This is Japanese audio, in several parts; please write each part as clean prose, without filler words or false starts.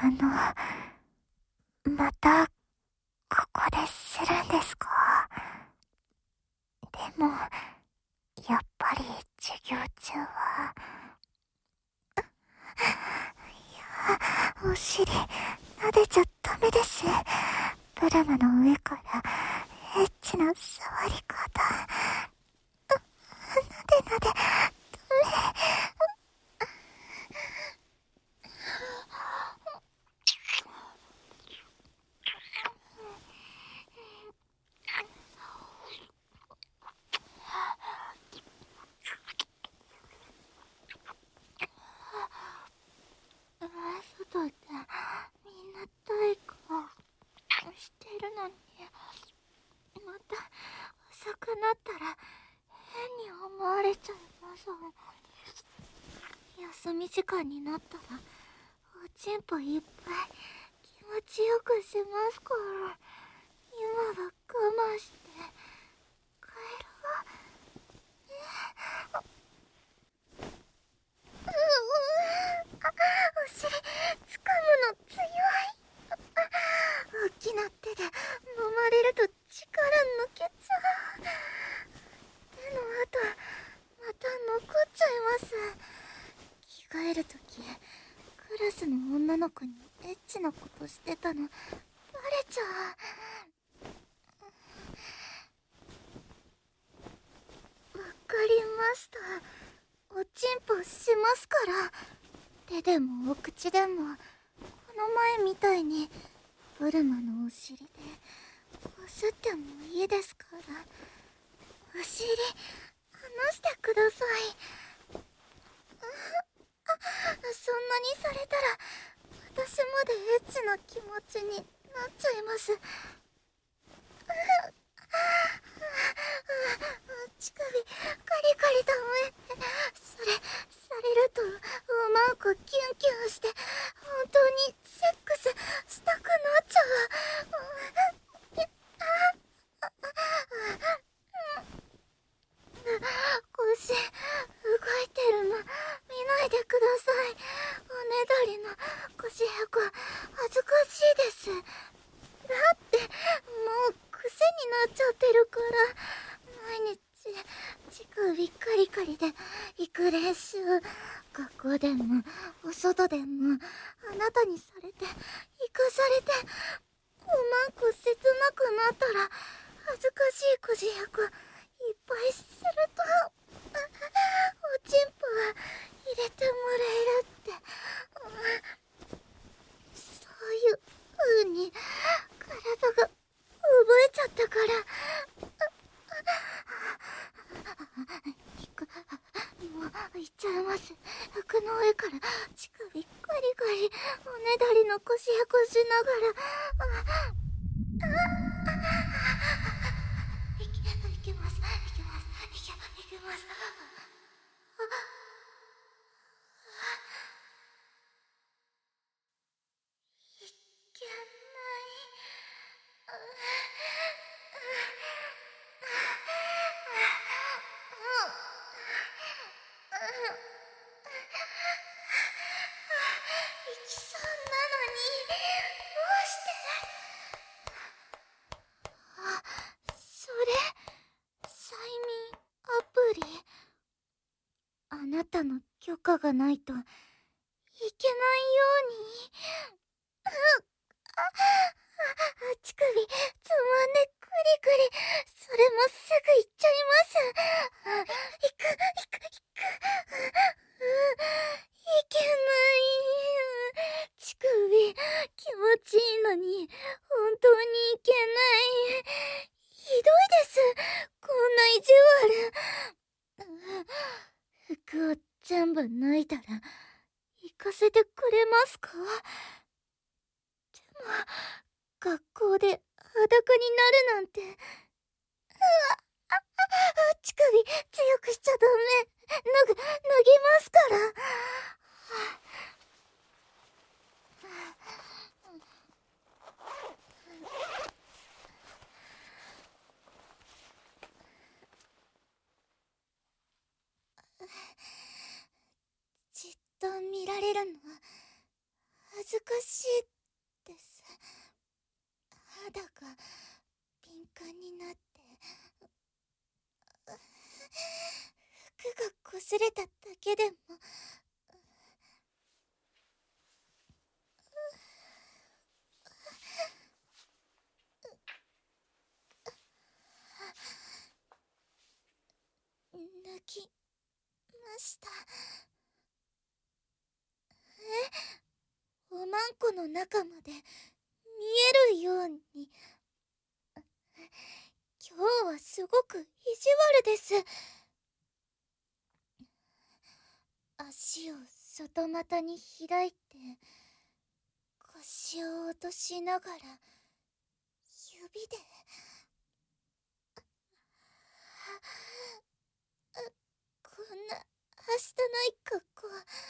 また、ここでするんですか？でも、やっぱり授業中は。お尻、撫でちゃダメです。ブラマの上からエッチな触り方。撫で撫で、ダメ。外でみんな体育をしてるのに、また遅くなったら変に思われちゃいます。休み時間になったらおちんぽいっぱい気持ちよくしますから、今は我慢して帰ろう。お尻、掴むの強い。大きな手で揉まれると力抜けちゃう。手の跡、また残っちゃいます。着替えるとき、クラスの女の子にエッチなことしてたのバレちゃう。わかりました。おちんぽしますから。手でもお口でも、この前みたいにブルマのお尻でこすってもいいですから。お尻離してください。そんなにされたら私までエッチな気持ちになっちゃいます。乳首カリカリだめ。それされるとおまんこキュンキュンして本当にセックスしたくなっちゃう。腰動いてるの見ないでください。おねだりの腰へこ恥ずかしいです。だってもう癖になっちゃってるから、毎日乳首カリカリで行く練習。学校でもお外でもあなたにされて行かされて、おまんこ切なくなったら恥ずかしいこじやこいっぱいするとおちんぽは入れてもらえるって、そういう風に体が覚えちゃったから。もう行っちゃいます。服の上から乳首カリカリおねだりの腰やこしながら、いけます。いけない。行きそうなのにどうして。それ催眠アプリ。あなたの許可がないといけないように。乳首つまんでクリクリ。それもすぐ行っちゃいます。行く。いけない。乳首気持ちいいのに本当にいけない。ひどいです、こんな意地悪。服を全部脱いだら行かせてくれますか？でも学校で裸になるなんて。乳首強くしちゃダメ。脱ぎますから。じっと見られるの恥ずかしいです。肌が敏感になって服が擦れただけでも抜きました。おまんこの中まで見えるように。今日はすごく意地悪です。足を外股に開いて腰を落としながら指でこんなはしたない格好。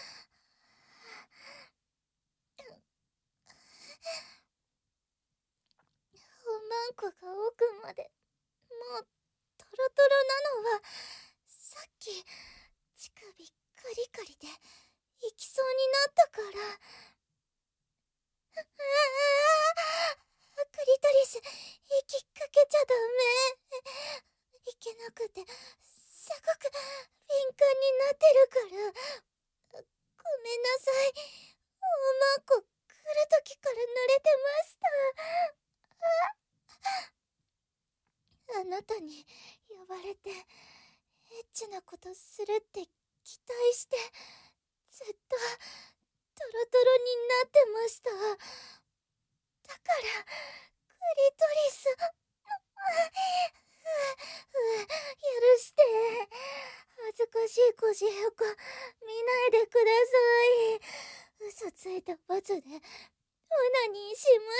おまんこが奥までもうトロトロなのはさっき乳首カリカリで行きそうになったから。クリトリス息かけちゃダメ。いけなくてすごく敏感になってるから。ごめんなさい。おまんこ来る時から濡れてました。あなたに呼ばれてエッチなことするって期待してずっとトロトロになってました。だからクリトリス許して。恥ずかしい腰へこ見ないでください。嘘ついた罰でオナニーします。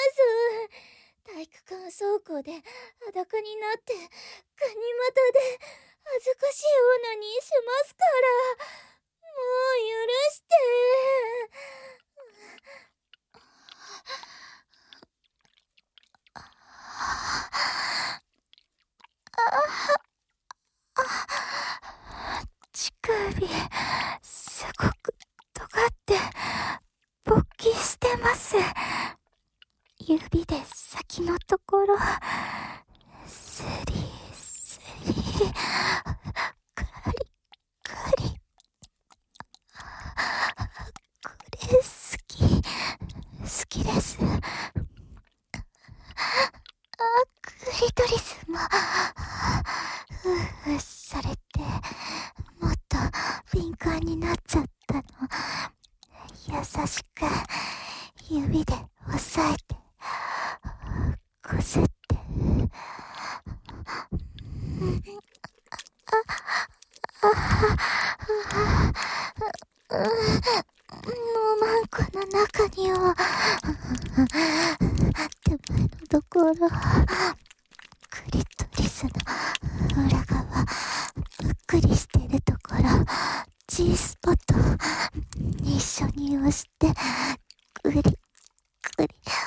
体育館倉庫で裸になってガニ股で恥ずかしいオナニーしますから。もう許して。乳首すごく尖って勃起してます。指で先のところスリスリカリカリ。これ好きです。クリトリスもふうされてもっと敏感になっちゃったの。優しく指で押さえてこすって。おまんこの中には手前のところクリトリスの裏側ぷっくりしてるところ G スポット一緒に押してクリクリ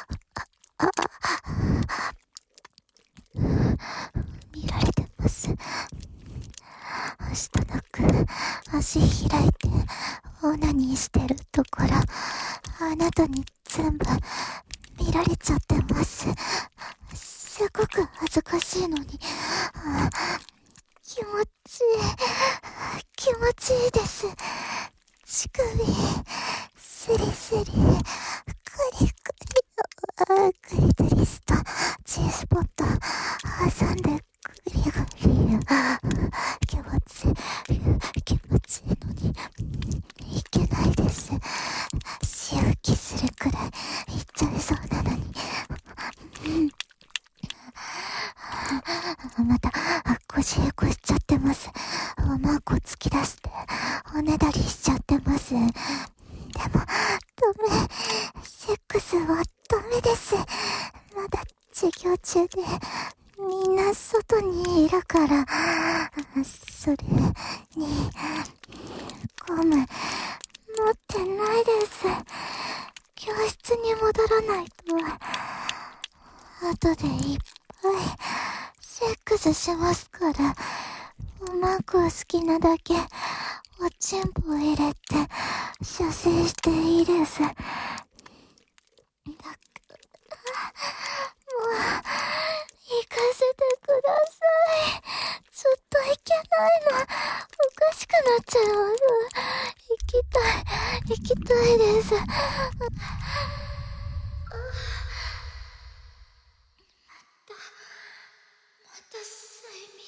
見られてます。足となく足開いてオナニーしてるところあなたに全部見られちゃってます。すごく恥ずかしいのに気持ちいいです。乳首スリスリクリクリトリスと G スポット挟んでグリグリ気持ちいいのにいけないです。しぶきするくらいいっちゃいそうなのに。また腰へこしちゃってます。おまんこ突き出しておねだりしちゃってます。でもダメ、セックスはダメです。まだ授業中でみんな外にいるから。それにゴム持ってないです。教室に戻らないと後でいっぱいセックスしますから。おまんこ好きなだけおちんぽ入れて射精していいです。 ないの。おかしくなっちゃいます。行きたいです。また睡眠。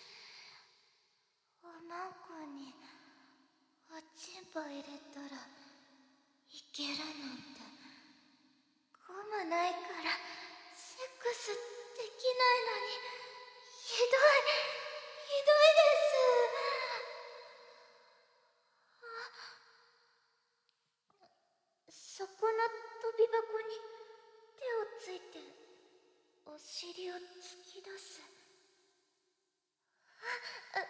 おまんこにおちんぽ入れたらいけるなんて。ゴムないからセックスできないのに、ひどいです。そこの飛び箱に手をついてお尻を突き出す。ダメ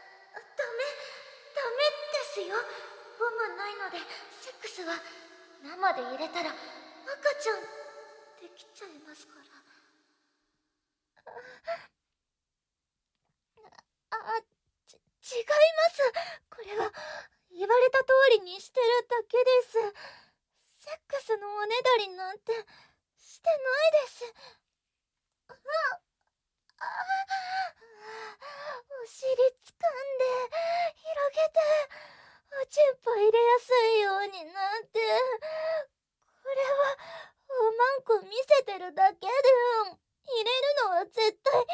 ですよ。ゴムないのでセックスは生で入れたら赤ちゃんできちゃいますから。違います。これは言われた通りにしてるだけです。セックスのおねだりなんてしてないです。お尻掴んで広げておちんぽ入れやすいようになって。これはおまんこ見せてるだけで、入れるのは絶対ダメなんです。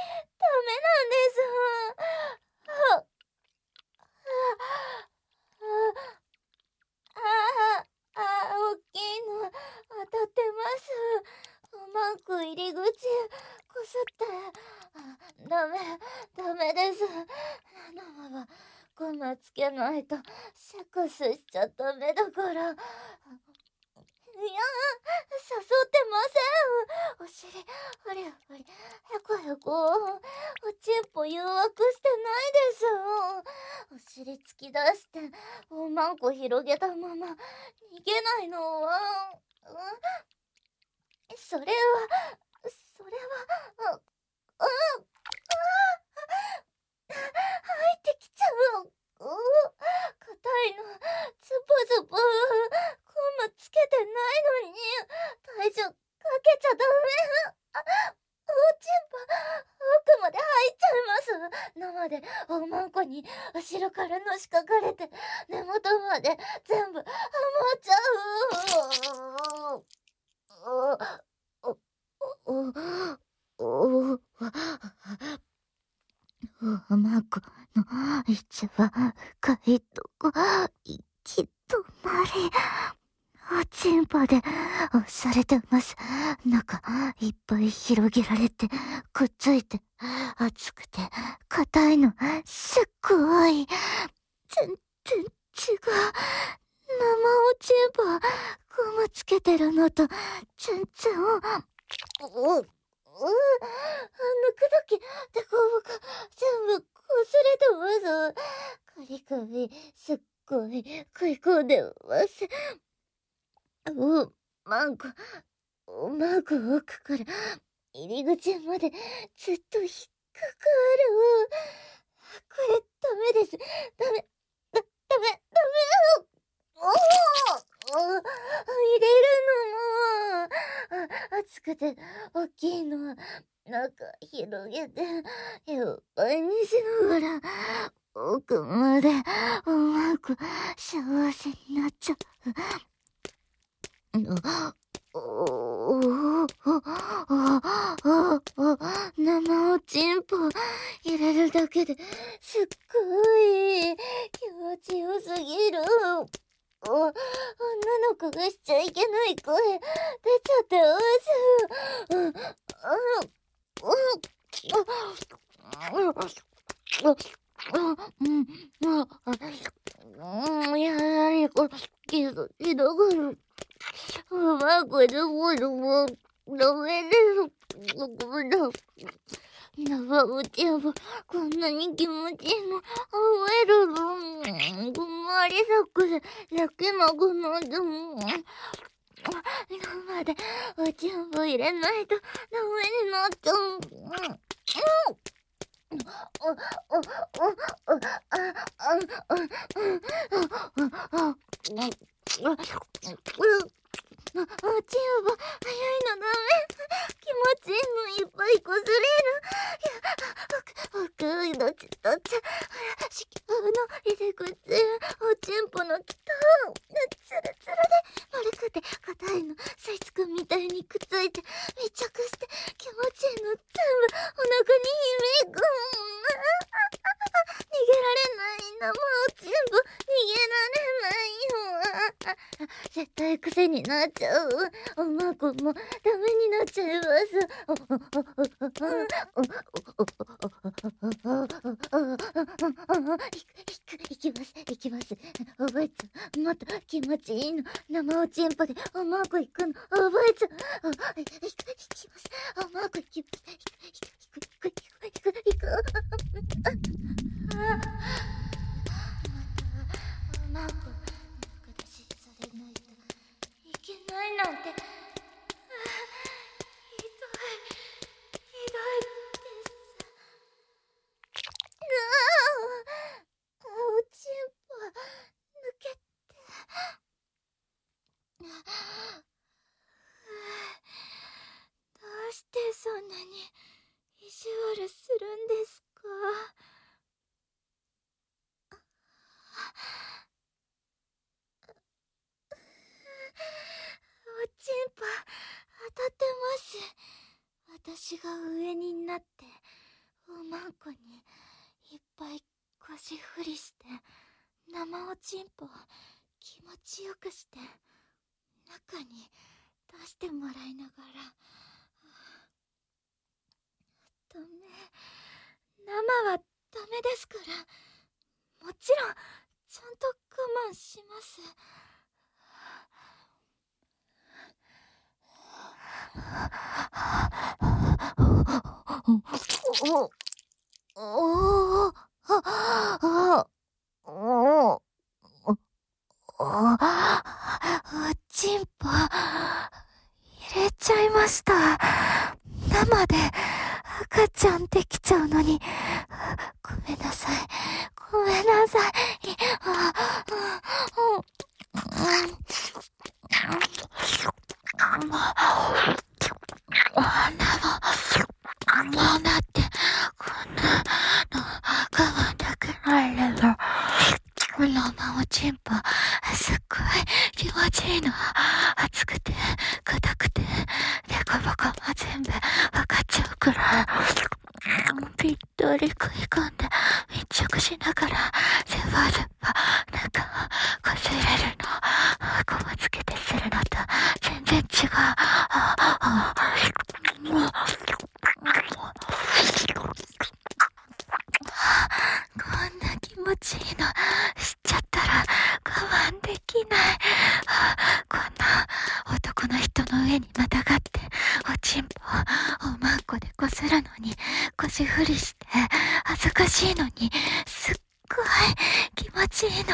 大きいの当たってます。おまんこ入り口こすって。ダメです。生はゴムつけないとセックスしちゃダメだから。いや、誘ってません。お尻あれへこへこ。おちんぽ誘惑してないです。お尻突き出しておまんこ広げたまま逃げないのは、それは入ってきちゃう。硬いの。ズボズボ。ゴムつけてないのに体重かけちゃダメ。おちんぽ奥まで入っちゃいます。生でおまんこに後ろからのしかかれて根元まで全部はまっちゃう。おまんこの一番深いとこ、行き止まり。おちんぽで押されてます。中いっぱい広げられてくっついて熱くて硬いのすっごい。全然違う。生おちんぽゴムつけてるのと全然。抜くだけでこぼこ全部こすれてます。カリカリすっごい食い込んでます。おまんこ奥から入り口までずっと引っかかる。これダメです。ダメ。入れるのも熱くて大きいの中広げていっぱいにしながら奥までうまく幸せになっちゃう。生おちんぽ入れるだけですっごい気持ちよすぎる。女の子がしちゃいけない声出ちゃってます。やはりこひどくる。うまくでもダメです。ごめんなさい。生おちんぽこんなに気持ちいいの覚えるの。ごまりサックス焼きまくなんても生でおちんぽ入れないとダメになっちゃう。おちんぽ早いのダメ。気持ちいいのいっぱいこすれる。 奥のちとち子宮の入り口、おちんぽの北ツルツルで丸くて硬いの吸い付くみたいにくっついて密着して気持ちいいの全部お腹に響く。逃げられない生おちんぽ、逃げられないよ。絶対癖になっちゃう。おまこもダメになっちゃいます。行きます。覚えちゃう。もっと気持ちいいの。生おちんぽでおまこ行くの。覚えちゃう。行きます。おまこ行きます。行く。おまこ、中出しされないといけないなんて。ひどいです。おちんぽ抜けて。どうしてそんなに意地悪するんですか？おちんぽ当たってます。私が上になっておまんこにいっぱい腰振りして生おちんぽを気持ちよくして中に出してもらいながら、ダメ、生はダメですから、もちろんちゃんと我慢します。おちんぽ入れちゃいました。生で赤ちゃんできちゃうのに、ごめんなさい。もうだって、こんなの我慢できないけど、生おちんぽ、すっごい気持ちいいの。熱くて、硬くて、デコボコも全部分かっちゃうくらい、ぴったり食い込んで密着しながら、ゼバゼバ、なんか、こすれるの。ゴムつけてするのと、全然違う。こんな気持ちいいの知っちゃったら我慢できない。こんな男の人の上にまたがっておちんぽをおまんこでこするのに腰振りして恥ずかしいのにすっごい気持ちいいの。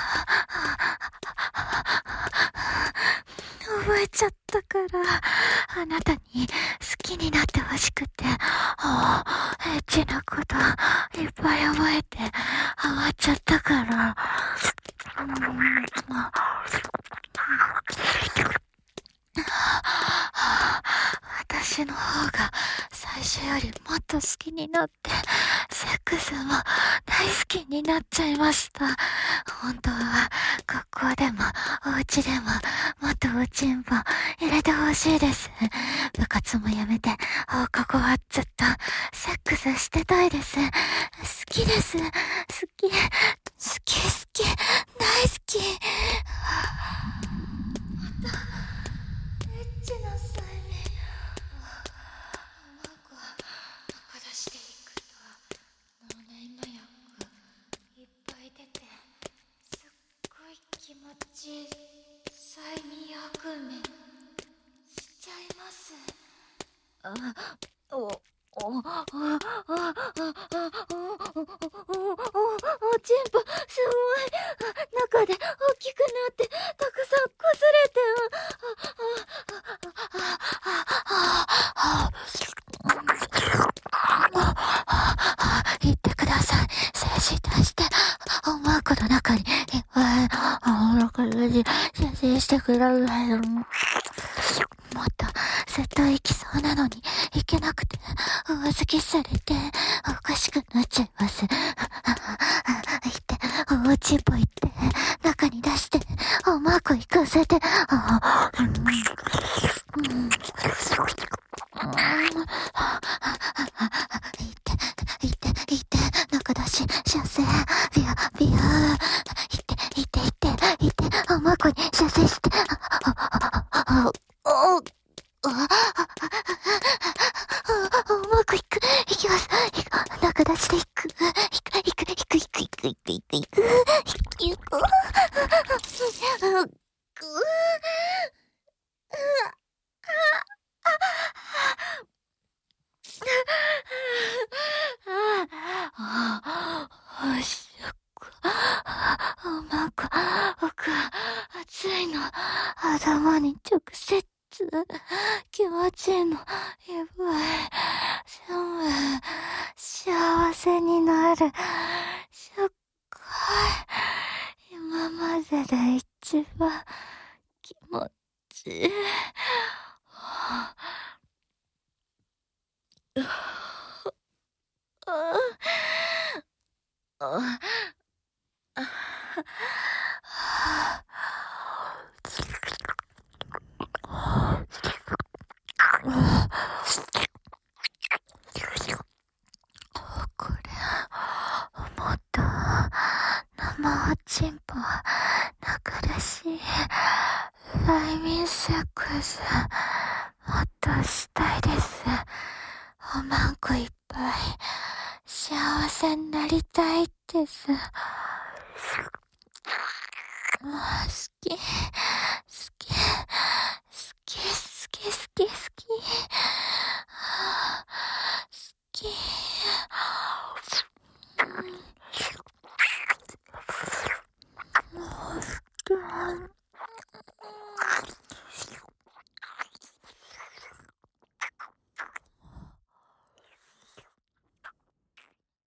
覚えちゃったからあなたに好きになってほしくて、エッチなこといっぱい覚えてハマっちゃったから。私の方が最初よりもっと好きになって、セックスも大好きになっちゃいました。本当は学校でもお家でももっとおちんぽ入れてほしいです。部活もやめて放課後はずっとセックスしてたいです。好きです。好き、大好き。またエッチな催眠。なんか中出していくと脳内麻薬いっぱい出てすっごい気持ちいい催眠悪夢しちゃいます。おちんぽすごい中で大きくなってたくさんこすれて、言ってください。精子出しておまんこの中にいっぱい中で精子してください。もっとずっと行きそうなのに行けなくて、お預けされておかしくなっいて、中出し、射精、ビャー、ビャー、いて、うまくに射精して、うまくいきます。中出しでいく。うまく、熱いの、頭に直接、気持ちいいの、やばい、幸せになる、すっごい、今までで一番気持ちいい。これ、もっと、生おちんぽ、中出し、催眠セックス、もっとしたいです。おまんこいっぱい、幸せになりたいです。好き。